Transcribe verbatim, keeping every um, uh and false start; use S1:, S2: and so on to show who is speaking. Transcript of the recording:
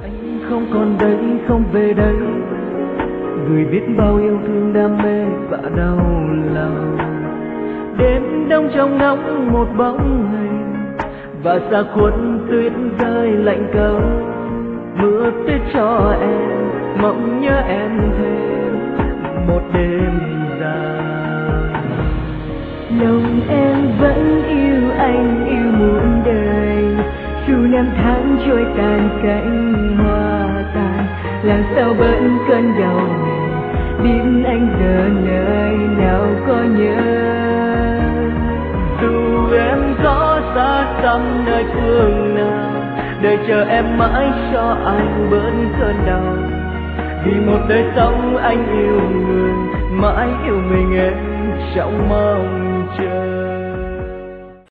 S1: Anh không còn đây, không về đây, người biết bao yêu thương đam mê và đau lòng. Đêm đông trong nắng một bóng hình, và xa khuất tuyết rơi lạnh cấu. Mưa tuyết cho em mộng nhớ em thêm một đêm dài.
S2: Lòng em vẫn yêu anh, yêu muôn đời, dù năm tháng trôi tàn cánh hoa tàn. Làm sao bận cơn đau này, biết anh giờ nơi nào có nhớ.
S1: Dù em có xa xăm nơi phương nào, đời chờ em mãi cho anh bớt cơn đau. Vì một đời sống anh yêu người, mãi yêu mình em trong mong chờ.